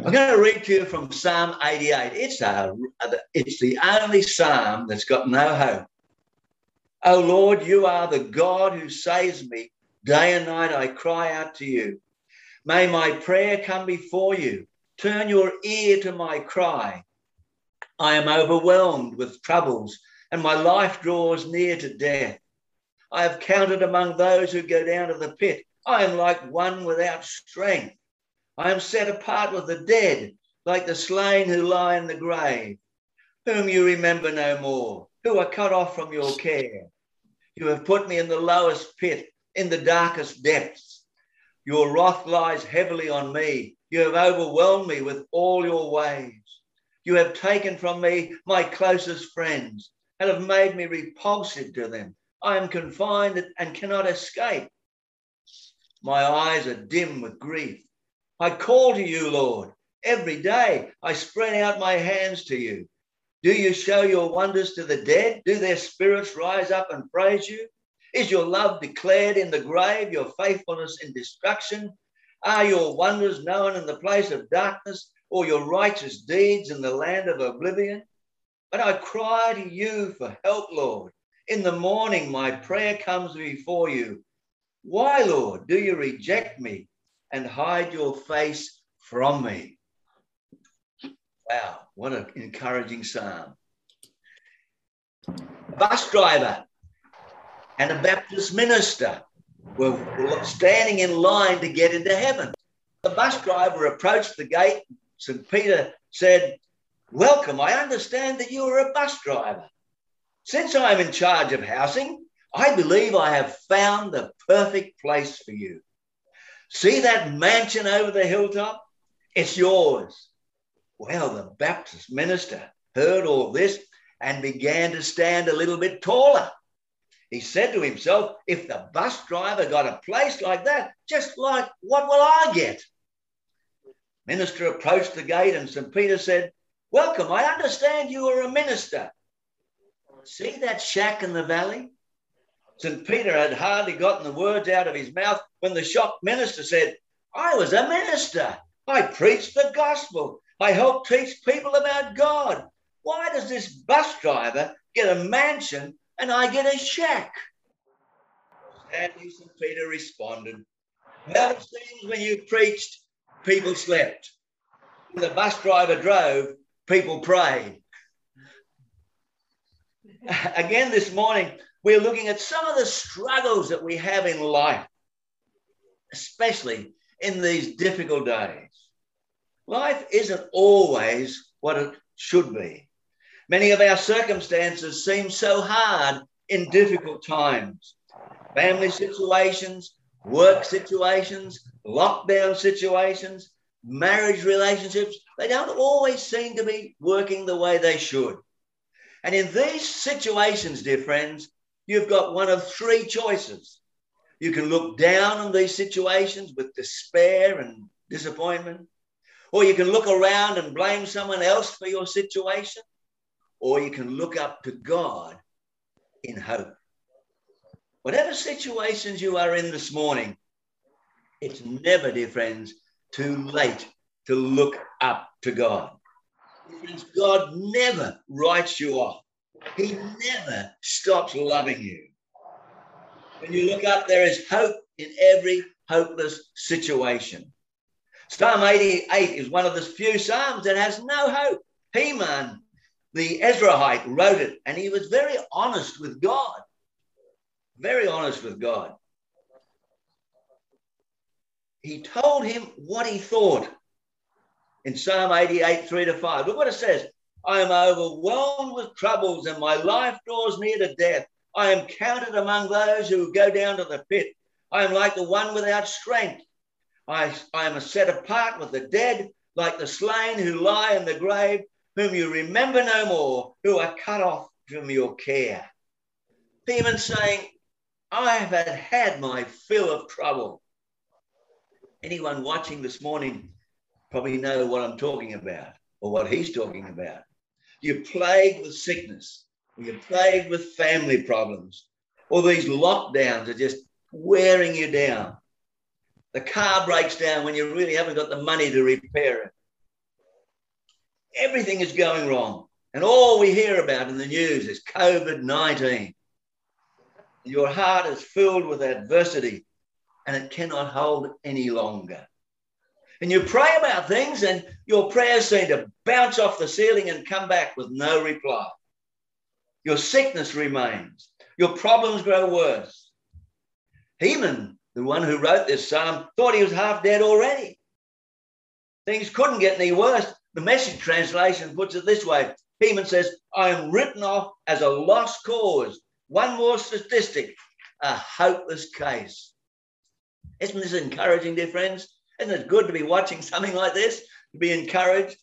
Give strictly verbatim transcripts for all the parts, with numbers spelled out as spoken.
I'm going to read to you from Psalm eighty-eight. It's, a, it's the only psalm that's got no hope. Oh, Lord, you are the God who saves me. Day and night I cry out to you. May my prayer come before you. Turn your ear to my cry. I am overwhelmed with troubles, and my life draws near to death. I have counted among those who go down to the pit. I am like one without strength. I am set apart with the dead, like the slain who lie in the grave, whom you remember no more, who are cut off from your care. You have put me in the lowest pit, in the darkest depths. Your wrath lies heavily on me. You have overwhelmed me with all your ways. You have taken from me my closest friends and have made me repulsive to them. I am confined and cannot escape. My eyes are dim with grief. I call to you, Lord. Every day I spread out my hands to you. Do you show your wonders to the dead? Do their spirits rise up and praise you? Is your love declared in the grave, your faithfulness in destruction? Are your wonders known in the place of darkness, or your righteous deeds in the land of oblivion? But I cry to you for help, Lord. In the morning my prayer comes before you. Why, Lord, do you reject me and hide your face from me? Wow, what an encouraging psalm. A bus driver and a Baptist minister were standing in line to get into heaven. The bus driver approached the gate. Saint Peter said, "Welcome, I understand that you are a bus driver. Since I am in charge of housing, I believe I have found the perfect place for you. See that mansion over the hilltop? It's yours." Well, the Baptist minister heard all this and began to stand a little bit taller. He said to himself, if the bus driver got a place like that, just like, what will I get? Minister approached the gate and Saint Peter said, "Welcome, I understand you are a minister. See that shack in the valley?" Saint Peter had hardly gotten the words out of his mouth when the shocked minister said, "I was a minister. I preached the gospel. I helped teach people about God. Why does this bus driver get a mansion and I get a shack?" Sadly, Saint Peter responded, "Well, it seems when you preached, people slept. When the bus driver drove, people prayed." Again this morning, we're looking at some of the struggles that we have in life, especially in these difficult days. Life isn't always what it should be. Many of our circumstances seem so hard in difficult times. Family situations, work situations, lockdown situations, marriage relationships, they don't always seem to be working the way they should. And in these situations, dear friends, you've got one of three choices. You can look down on these situations with despair and disappointment, or you can look around and blame someone else for your situation, or you can look up to God in hope. Whatever situations you are in this morning, it's never, dear friends, too late to look up to God. Friends, God never writes you off. He never stops loving you. When you look up, there is hope in every hopeless situation. Psalm eighty-eight is one of the few psalms that has no hope. Heman, the Ezrahite, wrote it, and he was very honest with God. Very honest with God. He told him what he thought in Psalm eighty-eight, three to five. Look what it says. I am overwhelmed with troubles and my life draws near to death. I am counted among those who go down to the pit. I am like the one without strength. I, I am set apart with the dead, like the slain who lie in the grave, whom you remember no more, who are cut off from your care. Heman saying, I have had, had my fill of trouble. Anyone watching this morning probably know what I'm talking about or what he's talking about. You're plagued with sickness, or you're plagued with family problems, or these lockdowns are just wearing you down. The car breaks down when you really haven't got the money to repair it. everything is going wrong. And all we hear about in the news is COVID nineteen. Your heart is filled with adversity and it cannot hold any longer. And you pray about things and your prayers seem to bounce off the ceiling and come back with no reply. Your sickness remains. Your problems grow worse. Heman, the one who wrote this psalm, thought he was half dead already. Things couldn't get any worse. The Message translation puts it this way. Heman says, I am written off as a lost cause. One more statistic, a hopeless case. Isn't this encouraging, dear friends? Isn't it good to be watching something like this, to be encouraged?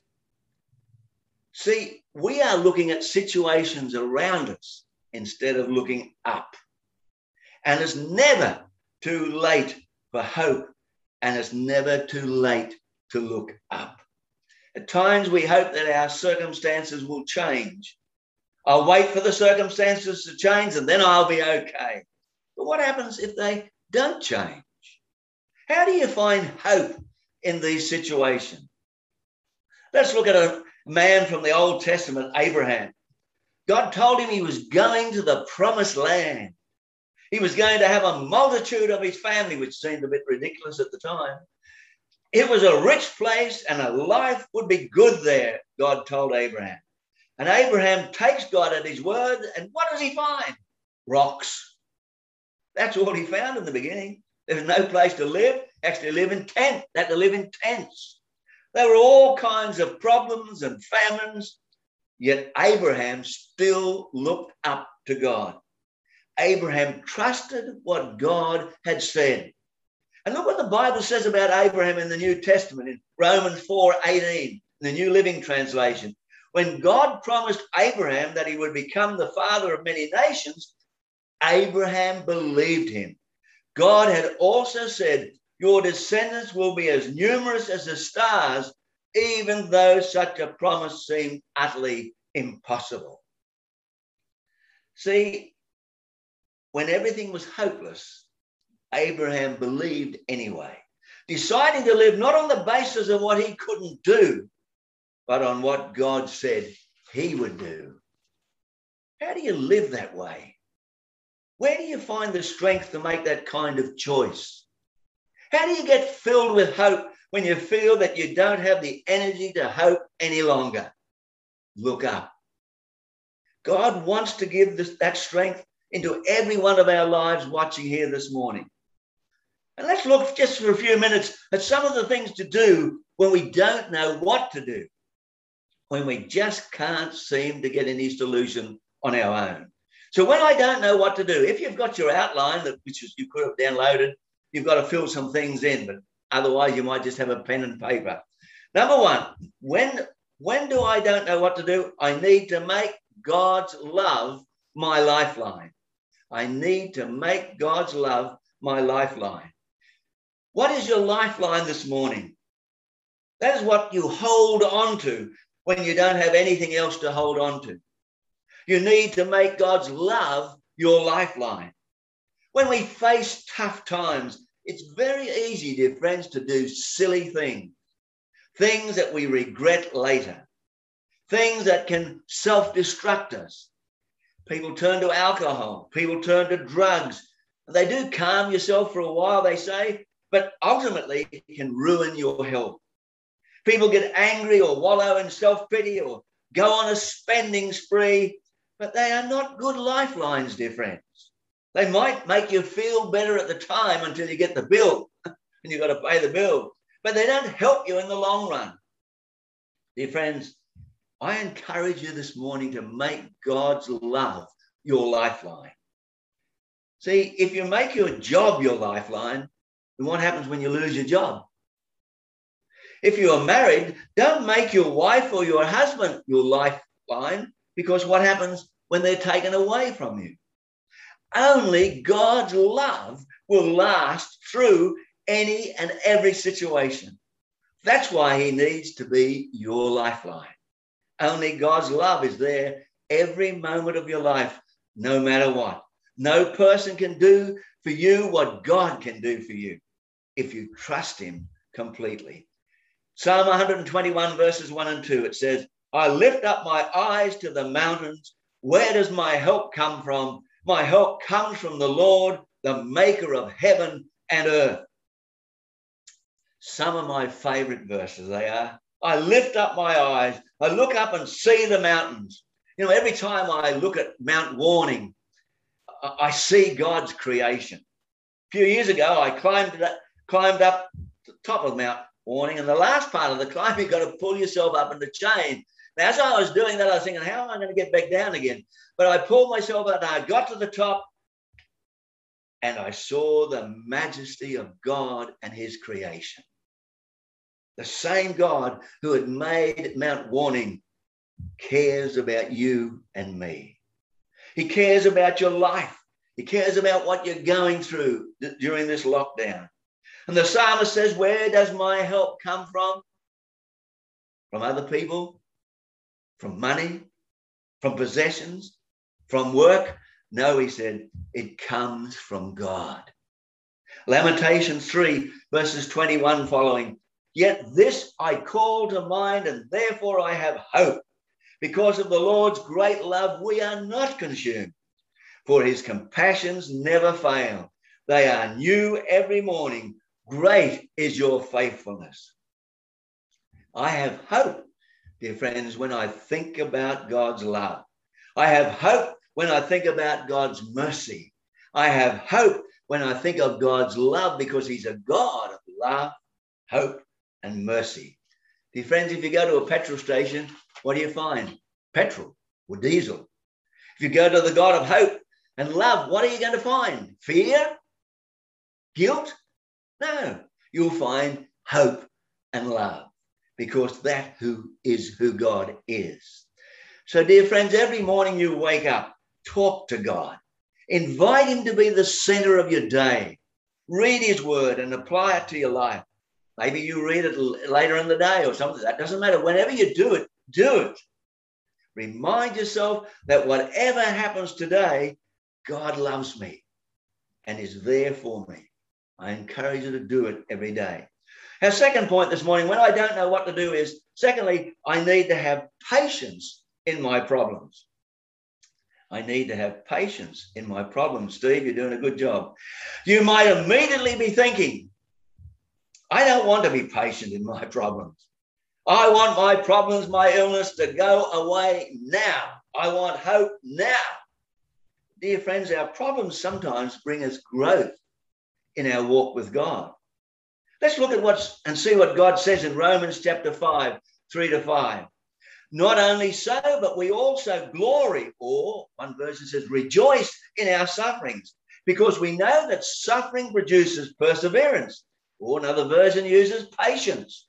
See, we are looking at situations around us instead of looking up. And it's never too late for hope, and it's never too late to look up. At times we hope that our circumstances will change. I'll wait for the circumstances to change and then I'll be okay. But what happens if they don't change? How do you find hope in these situations? Let's look at a man from the Old Testament, Abraham. God told him he was going to the promised land. He was going to have a multitude of his family, which seemed a bit ridiculous at the time. It was a rich place and a life would be good there, God told Abraham. And Abraham takes God at his word, and what does he find? Rocks. That's all he found in the beginning. There was no place to live. Actually live in tents. They had to live in tents. There were all kinds of problems and famines, yet Abraham still looked up to God. Abraham trusted what God had said. And look what the Bible says about Abraham in the New Testament in Romans four eighteen, in the New Living Translation. When God promised Abraham that he would become the father of many nations, Abraham believed him. God had also said, your descendants will be as numerous as the stars, even though such a promise seemed utterly impossible. See, when everything was hopeless, Abraham believed anyway, deciding to live not on the basis of what he couldn't do, but on what God said he would do. How do you live that way? Where do you find the strength to make that kind of choice? How do you get filled with hope when you feel that you don't have the energy to hope any longer? Look up. God wants to give this, that strength into every one of our lives watching here this morning. And let's look just for a few minutes at some of the things to do when we don't know what to do, when we just can't seem to get any solution on our own. So when I don't know what to do, if you've got your outline, that which is, you could have downloaded, you've got to fill some things in, but otherwise you might just have a pen and paper. Number one, when, when do I don't know what to do? I need to make God's love my lifeline. I need to make God's love my lifeline. What is your lifeline this morning? That is what you hold on to when you don't have anything else to hold on to. You need to make God's love your lifeline. When we face tough times, it's very easy, dear friends, to do silly things, things that we regret later, things that can self-destruct us. People turn to alcohol, people turn to drugs. They do calm yourself for a while, they say, but ultimately it can ruin your health. People get angry or wallow in self-pity or go on a spending spree, but they are not good lifelines, dear friends. They might make you feel better at the time until you get the bill and you've got to pay the bill, but they don't help you in the long run. Dear friends, I encourage you this morning to make God's love your lifeline. See, if you make your job your lifeline, then what happens when you lose your job? If you are married, don't make your wife or your husband your lifeline, because what happens when they're taken away from you? Only God's love will last through any and every situation. That's why he needs to be your lifeline. Only God's love is there every moment of your life, no matter what. No person can do for you what God can do for you if you trust him completely. Psalm one twenty-one verses one and two, it says, I lift up my eyes to the mountains. Where does my help come from? My help comes from the Lord, the maker of heaven and earth. Some of my favorite verses, they are. I lift up my eyes. I look up and see the mountains. You know, every time I look at Mount Warning, I see God's creation. A few years ago, I climbed up, climbed up the top of Mount Warning, and the last part of the climb, you've got to pull yourself up in the chain. Now, as I was doing that, I was thinking, how am I going to get back down again? But I pulled myself up and I got to the top and I saw the majesty of God and his creation. The same God who had made Mount Warning cares about you and me. He cares about your life. He cares about what you're going through during this lockdown. And the psalmist says, where does my help come from? From other people? From money? From possessions? From work? No, he said, it comes from God. Lamentations three, verses twenty-one following. Yet this I call to mind, and therefore I have hope. Because of the Lord's great love, we are not consumed. For his compassions never fail. They are new every morning. Great is your faithfulness. I have hope, dear friends, when I think about God's love. I have hope when I think about God's mercy. I have hope when I think of God's love, because he's a God of love, hope, and mercy. Dear friends, if you go to a petrol station, what do you find? Petrol or diesel. If you go to the God of hope and love, what are you going to find? Fear? Guilt? No, you'll find hope and love, because that who is who God is. So, dear friends, every morning you wake up, talk to God. Invite him to be the center of your day. Read his word and apply it to your life. Maybe you read it later in the day or something. That doesn't matter. Whenever you do it, do it. Remind yourself that whatever happens today, God loves me and is there for me. I encourage you to do it every day. Our second point this morning, when I don't know what to do, is, secondly, I need to have patience in my problems. I need to have patience in my problems. Steve, you're doing a good job. You might immediately be thinking, I don't want to be patient in my problems. I want my problems, my illness to go away now. I want hope now. Dear friends, our problems sometimes bring us growth in our walk with God. Let's look at what's and see what God says in Romans chapter five, three to five. Not only so, but we also glory, or one version says rejoice in our sufferings, because we know that suffering produces perseverance, or another version uses patience.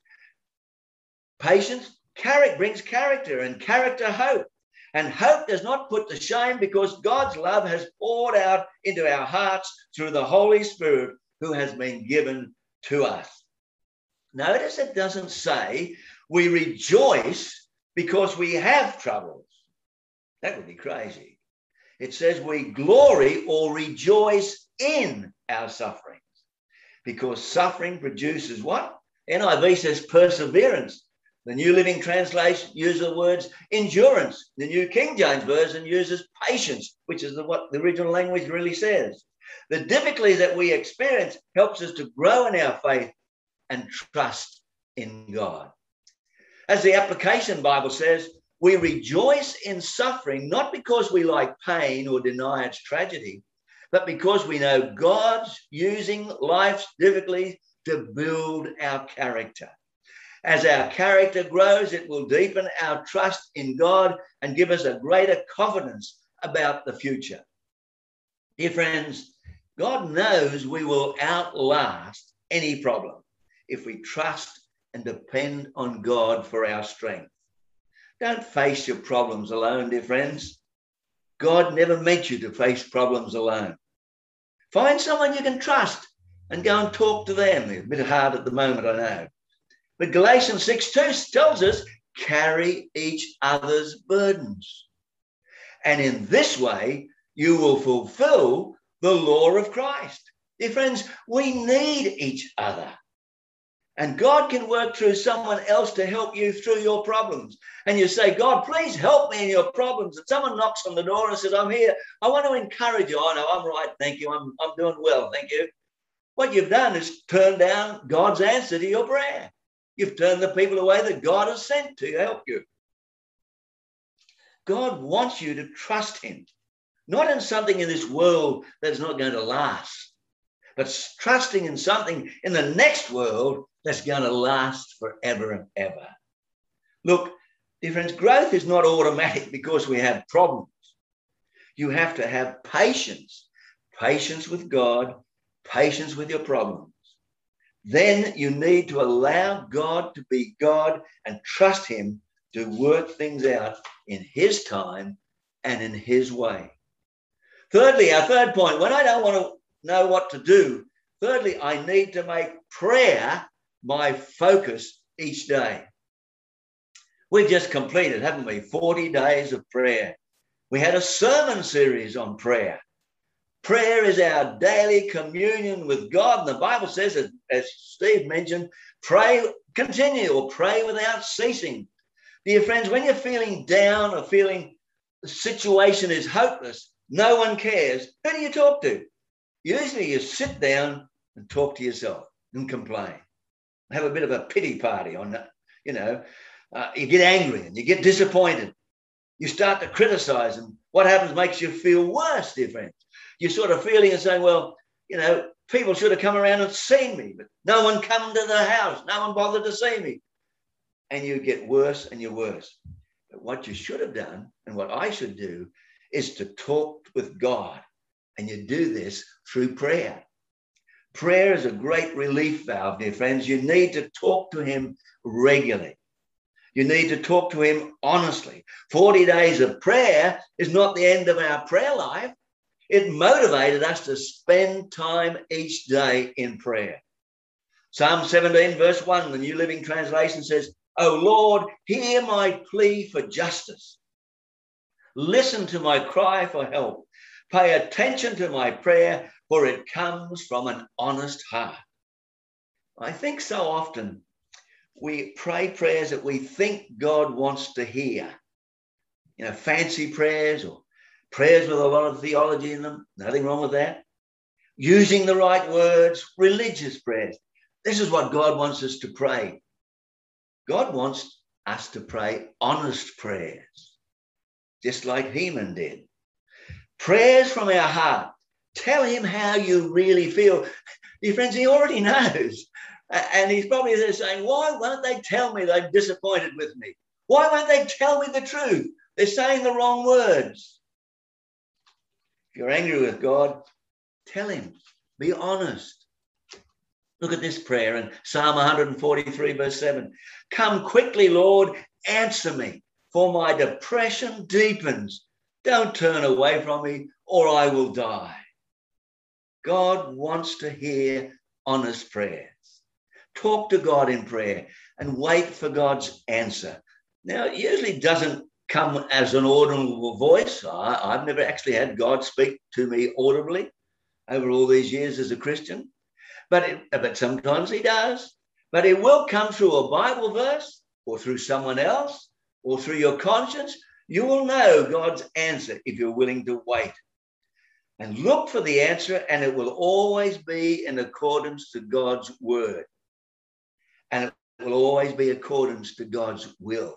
Patience character, brings character, and character hope. And hope does not put to shame, because God's love has poured out into our hearts through the Holy Spirit who has been given to us. Notice it doesn't say we rejoice because we have troubles. That would be crazy. It says we glory or rejoice in our sufferings, because suffering produces what? N I V says perseverance. The New Living Translation uses the words endurance. The New King James Version uses patience, which is the, what the original language really says. The difficulties that we experience helps us to grow in our faith and trust in God. As the Application Bible says, we rejoice in suffering, not because we like pain or deny its tragedy, but because we know God's using life's difficulties to build our character. As our character grows, it will deepen our trust in God and give us a greater confidence about the future. Dear friends, God knows we will outlast any problem if we trust and depend on God for our strength. Don't face your problems alone, dear friends. God never meant you to face problems alone. Find someone you can trust and go and talk to them. It's a bit hard at the moment, I know. But Galatians six two tells us, carry each other's burdens. And in this way, you will fulfill the law of Christ. Dear friends, we need each other. And God can work through someone else to help you through your problems. And you say, God, please help me in your problems. And someone knocks on the door and says, I'm here. I want to encourage you. Oh, no, I'm right. Thank you. I'm, I'm doing well. Thank you. What you've done is turn down God's answer to your prayer. You've turned the people away that God has sent to help you. God wants you to trust him, not in something in this world that's not going to last, but trusting in something in the next world that's going to last forever and ever. Look, dear friends, growth is not automatic because we have problems. You have to have patience, patience with God, patience with your problems. Then you need to allow God to be God and trust him to work things out in his time and in his way. Thirdly, our third point, when I don't want to know what to do, thirdly, I need to make prayer my focus each day. We've just completed, haven't we, forty days of prayer. We had a sermon series on prayer. Prayer is our daily communion with God. And the Bible says, as, as Steve mentioned, pray, continue or pray without ceasing. Dear friends, when you're feeling down or feeling the situation is hopeless, no one cares, who do you talk to? Usually you sit down and talk to yourself and complain. Have a bit of a pity party on that. You know, uh, you get angry and you get disappointed. You start to criticize, and what happens makes you feel worse, dear friends. You're sort of feeling and saying, well, you know, people should have come around and seen me, but no one come to the house. No one bothered to see me. And you get worse and you're worse. But what you should have done, and what I should do, is to talk with God. And you do this through prayer. Prayer is a great relief valve, dear friends. You need to talk to him regularly. You need to talk to him honestly. forty days of prayer is not the end of our prayer life. It motivated us to spend time each day in prayer. Psalm seventeen, verse one, the New Living Translation says, "O Lord, hear my plea for justice. Listen to my cry for help. Pay attention to my prayer, for it comes from an honest heart." I think so often we pray prayers that we think God wants to hear. You know, fancy prayers or prayers with a lot of theology in them. Nothing wrong with that. Using the right words, religious prayers. This is what God wants us to pray. God wants us to pray honest prayers, just like Heman did. Prayers from our heart. Tell him how you really feel. Dear friends, he already knows. And he's probably there saying, why won't they tell me they're disappointed with me? Why won't they tell me the truth? They're saying the wrong words. If you're angry with God, tell him. Be honest. Look at this prayer in Psalm one forty-three, verse seven. Come quickly, Lord, answer me, for my depression deepens. Don't turn away from me, or I will die. God wants to hear honest prayers. Talk to God in prayer and wait for God's answer. Now, it usually doesn't come as an audible voice. I, I've never actually had God speak to me audibly over all these years as a Christian, but, it, but sometimes he does. But it will come through a Bible verse or through someone else or through your conscience. You will know God's answer if you're willing to wait. And look for the answer, and it will always be in accordance to God's word. And it will always be accordance to God's will.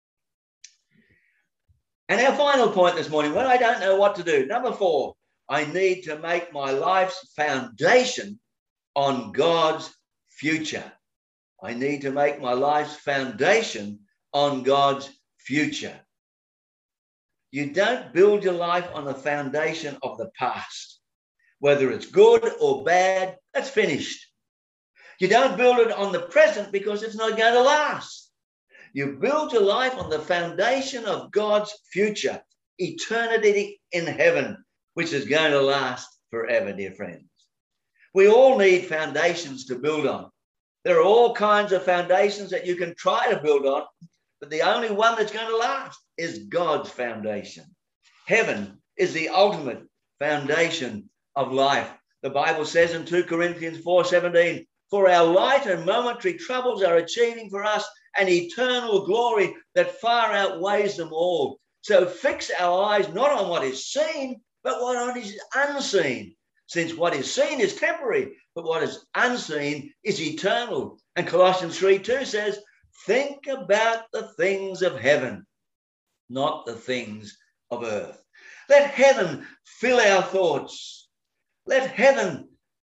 And our final point this morning, when I don't know what to do, number four, I need to make my life's foundation on God's future. I need to make my life's foundation on God's future. You don't build your life on the foundation of the past. Whether it's good or bad, that's finished. You don't build it on the present because it's not going to last. You build your life on the foundation of God's future, eternity in heaven, which is going to last forever, dear friends. We all need foundations to build on. There are all kinds of foundations that you can try to build on, but the only one that's going to last is God's foundation. Heaven is the ultimate foundation of life. The Bible says in two Corinthians four seventeen, For our light and momentary troubles are achieving for us an eternal glory that far outweighs them all. So fix our eyes not on what is seen, but what is unseen. Since what is seen is temporary, but what is unseen is eternal. And Colossians three two says, think about the things of heaven, not the things of earth. Let heaven fill our thoughts. Let heaven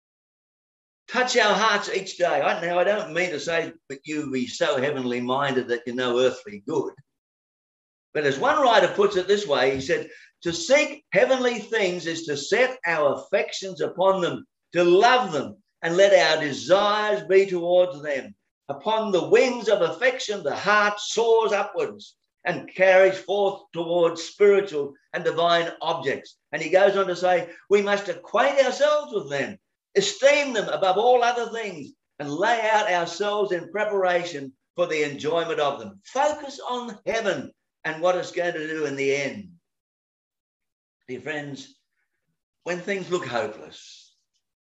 touch our hearts each day. I, now, I don't mean to say that you be so heavenly minded that you know earthly good. But as one writer puts it this way, he said, to seek heavenly things is to set our affections upon them, to love them, and let our desires be towards them. Upon the wings of affection, the heart soars upwards and carries forth towards spiritual and divine objects. And he goes on to say, we must acquaint ourselves with them, esteem them above all other things, and lay out ourselves in preparation for the enjoyment of them. Focus on heaven and what it's going to do in the end. Dear friends, when things look hopeless,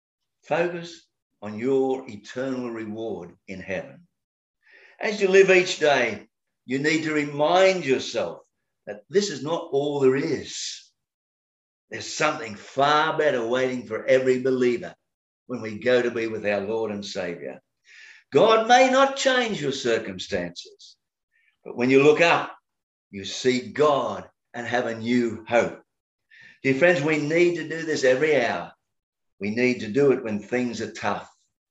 focus on your eternal reward in heaven. As you live each day, you need to remind yourself that this is not all there is. There's something far better waiting for every believer when we go to be with our Lord and Savior. God may not change your circumstances, but when you look up, you see God and have a new hope. Dear friends, we need to do this every hour. We need to do it when things are tough.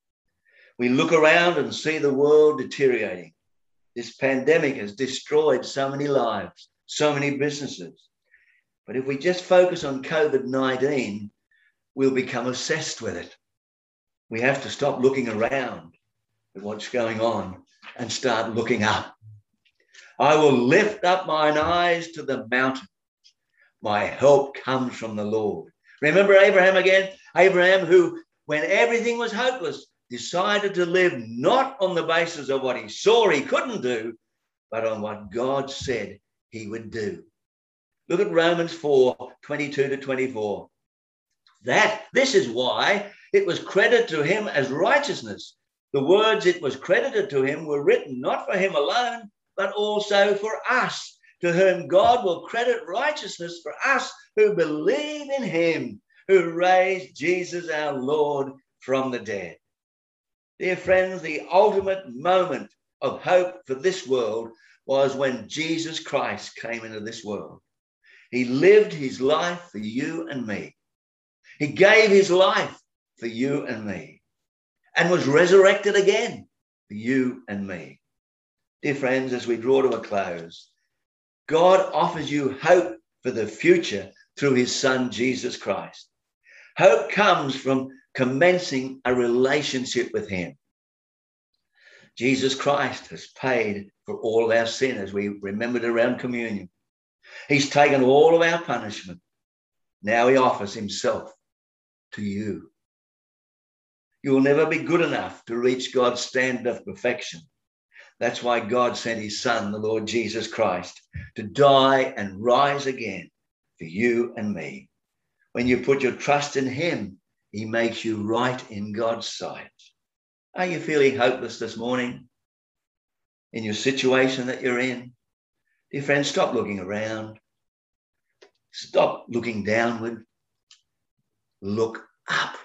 We look around and see the world deteriorating. This pandemic has destroyed so many lives, so many businesses. But if we just focus on COVID nineteen, we'll become obsessed with it. We have to stop looking around at what's going on and start looking up. I will lift up mine eyes to the mountain. My help comes from the Lord. Remember Abraham again? Abraham, who, when everything was hopeless, decided to live not on the basis of what he saw he couldn't do, but on what God said he would do. Look at Romans four, twenty-two to twenty-four. That, this is why it was credited to him as righteousness. The words it was credited to him were written not for him alone, but also for us, to whom God will credit righteousness for us who believe in him, who raised Jesus our Lord from the dead. Dear friends, the ultimate moment of hope for this world was when Jesus Christ came into this world. He lived his life for you and me. He gave his life for you and me and was resurrected again for you and me. Dear friends, as we draw to a close, God offers you hope for the future through his son, Jesus Christ. Hope comes from commencing a relationship with him. Jesus Christ has paid for all our sin, as we remembered around communion. He's taken all of our punishment. Now he offers himself to you. You will never be good enough to reach God's standard of perfection. That's why God sent his son, the Lord Jesus Christ, to die and rise again for you and me. When you put your trust in him, he makes you right in God's sight. Are you feeling hopeless this morning in your situation that you're in? Dear friends, stop looking around. Stop looking downward. Look up.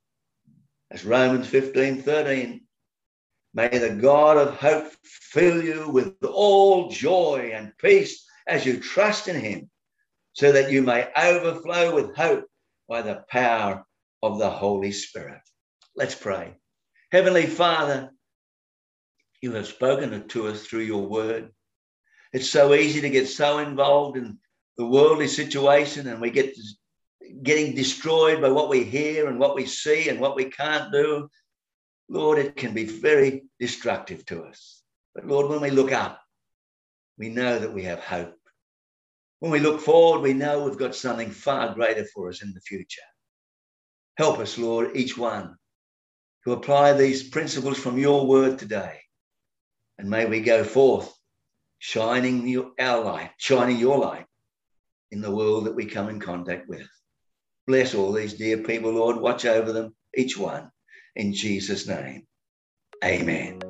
As Romans fifteen thirteen, may the God of hope fill you with all joy and peace as you trust in him, so that you may overflow with hope by the power of the Holy Spirit. Let's pray. Heavenly Father, you have spoken to us through your word. It's so easy to get so involved in the worldly situation, and we get getting destroyed by what we hear and what we see and what we can't do. Lord, it can be very destructive to us. But Lord, when we look up, we know that we have hope. When we look forward, we know we've got something far greater for us in the future. Help us, Lord, each one, to apply these principles from your word today. And may we go forth shining your, our light, shining your light in the world that we come in contact with. Bless all these dear people, Lord. Watch over them, each one, in Jesus' name. Amen.